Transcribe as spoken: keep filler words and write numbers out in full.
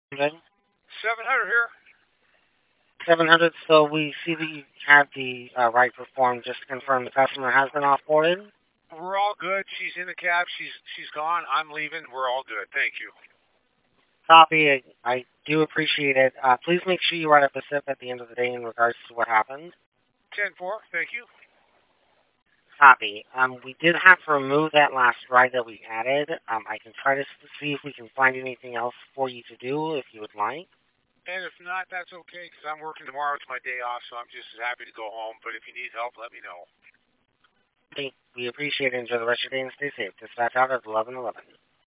Good. seven hundred here. seven hundred, so we see that you have the uh, right performed. Just to confirm the customer has been offboarded. We're all good. She's in the cab. She's she's gone. I'm leaving. We're all good. Thank you. Copy. I, I do appreciate it. Uh, please make sure you write up a SIP at the end of the day in regards to what happened. ten four. Thank you. Copy. Um, we did have to remove that last ride that we added. Um, I can try to see if we can find anything else for you to do if you would like. And if not, that's okay because I'm working tomorrow. It's my day off, so I'm just as happy to go home. But if you need help, let me know. Okay, we appreciate it. Enjoy the rest of your day and stay safe. Dispatch out at eleven eleven.